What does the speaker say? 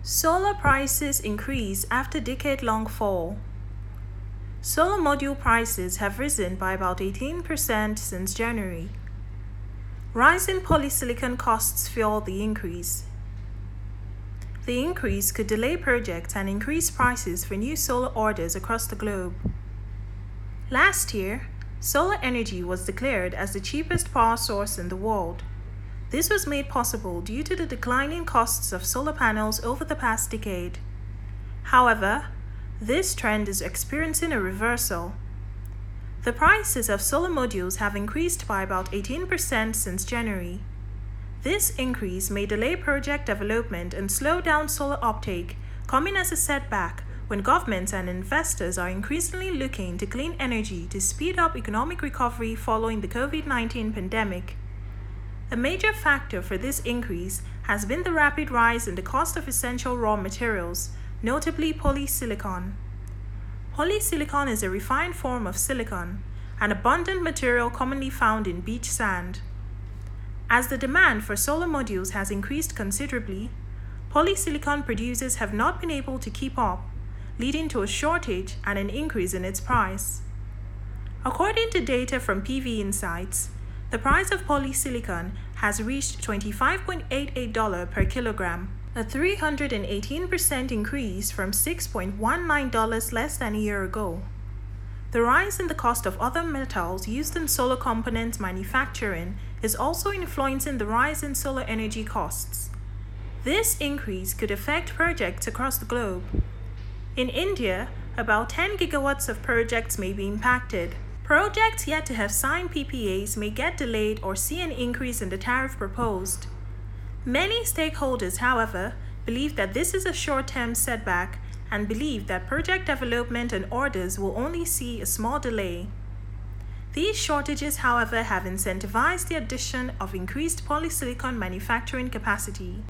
Solar prices increase after decade-long fall. Solar module prices have risen by about 18% since January. Rising polysilicon costs fuel the increase. The increase could delay projects and increase prices for new solar orders across the globe. Last year, solar energy was declared as the cheapest power source in the world. This was made possible due to the declining costs of solar panels over the past decade. However, this trend is experiencing a reversal. The prices of solar modules have increased by about 18% since January. This increase may delay project development and slow down solar uptake, coming as a setback when governments and investors are increasingly looking to clean energy to speed up economic recovery following the COVID-19 pandemic. A major factor for this increase has been the rapid rise in the cost of essential raw materials, notably polysilicon. Polysilicon is a refined form of silicon, an abundant material commonly found in beach sand. As the demand for solar modules has increased considerably, polysilicon producers have not been able to keep up, leading to a shortage and an increase in its price. According to data from PV Insights, the price of polysilicon has reached $25.88 per kilogram, a 318% increase from $6.19 less than a year ago. The rise in the cost of other metals used in solar component manufacturing is also influencing the rise in solar energy costs. This increase could affect projects across the globe. In India, about 10 gigawatts of projects may be impacted. Projects yet to have signed PPAs may get delayed or see an increase in the tariff proposed. Many stakeholders, however, believe that this is a short-term setback and believe that project development and orders will only see a small delay. These shortages, however, have incentivized the addition of increased polysilicon manufacturing capacity.